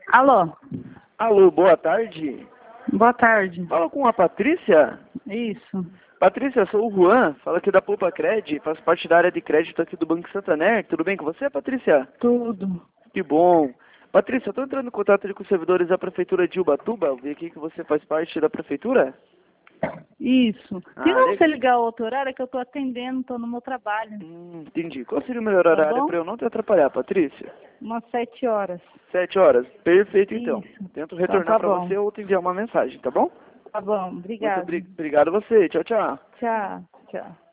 Alô, Alô, boa tarde. boa tarde. Fala com a Patrícia. Isso. Patrícia, sou o Juan, falo aqui da Poupa Cred, faço parte da área de crédito aqui do Banco Santander. Tudo bem com você, Patrícia? Tudo. Que bom. Patrícia, estou entrando em contato ali com os servidores da Prefeitura de Ubatuba. Eu vi aqui que você faz parte da Prefeitura. Isso. Tem como legal. você ligar outro horário que eu estou atendendo, estou no meu trabalho. Entendi. Qual seria o melhor Tá horário bom? para eu não te atrapalhar, Patrícia? Umas 7 horas. 7 horas. Perfeito, então. Isso. Tento Então retornar tá para bom. você ou te enviar uma mensagem, tá bom? Tá bom, Muito obrigado. obrigado a você. Tchau, tchau. Tchau, tchau.